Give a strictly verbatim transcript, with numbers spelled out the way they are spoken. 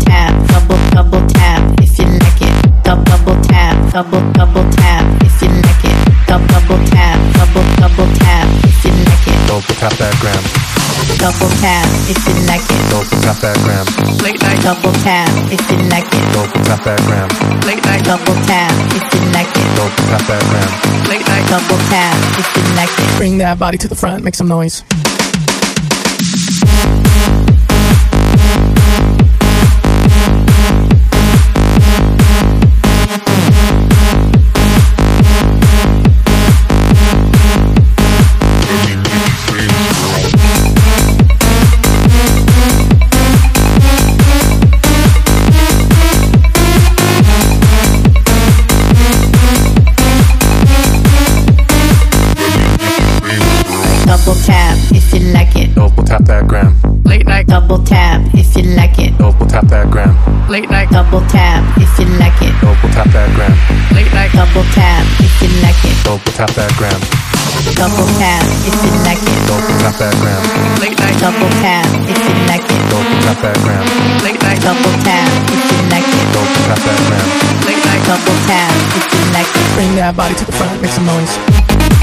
tap, double double tap if you like it. Double double tap, double double tap if you like it. Double double tap, double double tap if you like it. Double tap that gram. Double tap if you like it. Double tap that gram. Late night double tap if you like it. Double tap that gram. Late night double tap if you like it. Double tap that gram. Late night double tap if you like it. Bring that body to the front, make some noise. Double tap if you like it. Double tap that gram. Late night double tap if you like it. Double tap that gram. Late night double tap if you like it. Double tap that gram. Late night double tap if you like it. Double tap that gram. Double tap if you like it. Double tap that gram. Late night double tap if you like it. Double tap that gram. Late night double tap if you like it. Double tap that gram. Late night double tap if you like it. Bring that body to the front, make some noise.